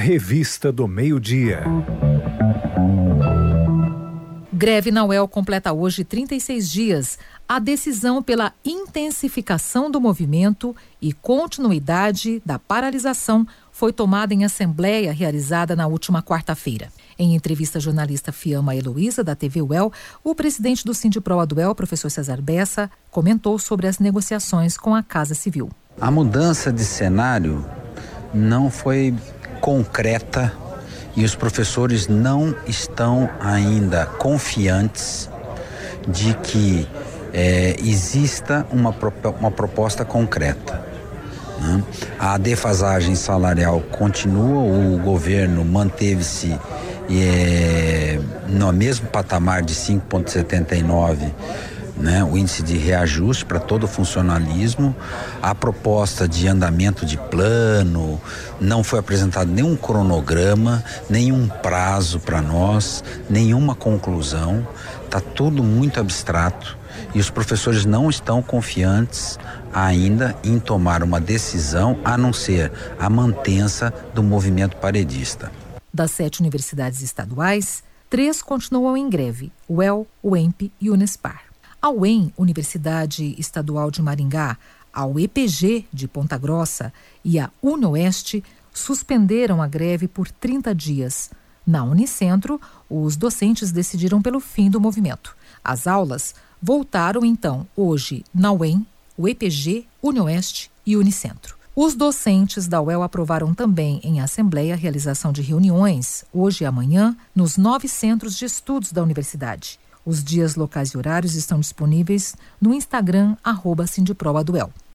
Revista do Meio-Dia. Greve na UEL completa hoje 36 dias. A decisão pela intensificação do movimento e continuidade da paralisação foi tomada em assembleia realizada na última quarta-feira. Em entrevista à jornalista Fiamma Heloísa, da TV UEL, o presidente do Sindiproa do UEL, professor César Bessa, comentou sobre as negociações com a Casa Civil. A mudança de cenário não foi concreta e os professores não estão ainda confiantes de que exista uma proposta concreta, né? A defasagem salarial continua, o governo manteve-se no mesmo patamar de 5,79, né, o índice de reajuste para todo o funcionalismo. A proposta de andamento de plano, não foi apresentado nenhum cronograma, nenhum prazo para nós, nenhuma conclusão, está tudo muito abstrato e os professores não estão confiantes ainda em tomar uma decisão, a não ser a mantença do movimento paredista. Das 7 universidades estaduais, 3 continuam em greve: UEL, UEMP e Unespar. A UEM, Universidade Estadual de Maringá, a UEPG de Ponta Grossa e a UniOeste suspenderam a greve por 30 dias. Na Unicentro, os docentes decidiram pelo fim do movimento. As aulas voltaram então hoje na UEM, UEPG, UniOeste e Unicentro. Os docentes da UEL aprovaram também em assembleia a realização de reuniões, hoje e amanhã, nos 9 centros de estudos da universidade. Os dias, locais e horários estão disponíveis no Instagram @Sindiproa do UEL.